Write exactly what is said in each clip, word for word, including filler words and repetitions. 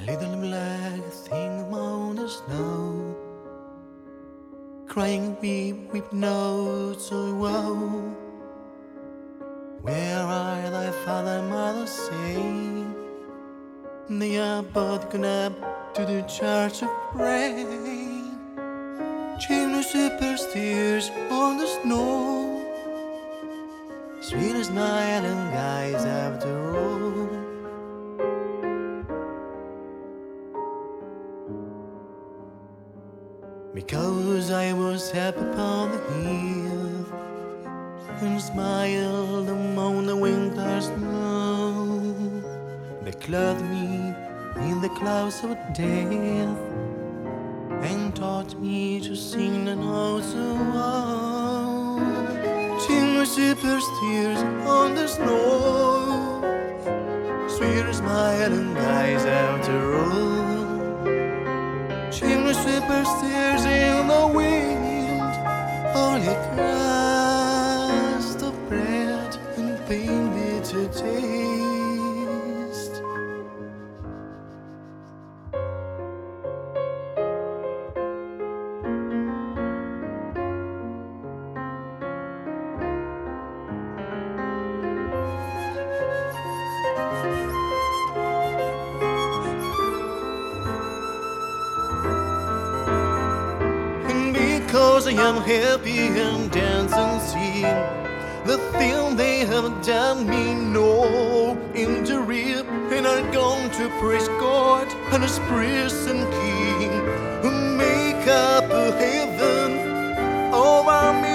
little black thing on the snow, crying weep, weep, no so woe. Where are thy father and mother say? They are both gone up to the church to pray. Chimney sweepers tears on the snow, sweet as night and guys after all. Because I was happy upon the hill and smiled among the winter snow, they clothed me in the clouds of death and taught me to sing the notes of woe. Chimney sweepers tears on the snow, sweet as smiling guys after all. Chimney sweepers tears in the wind, only crust of bread and pain bitter taste. Because I am happy and dance and sing, the thing they have done me no injury, and I'm going to praise God and His priest and King, who make up a heaven of our misery.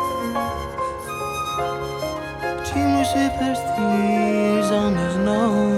Chimney sweepers tears on the snow,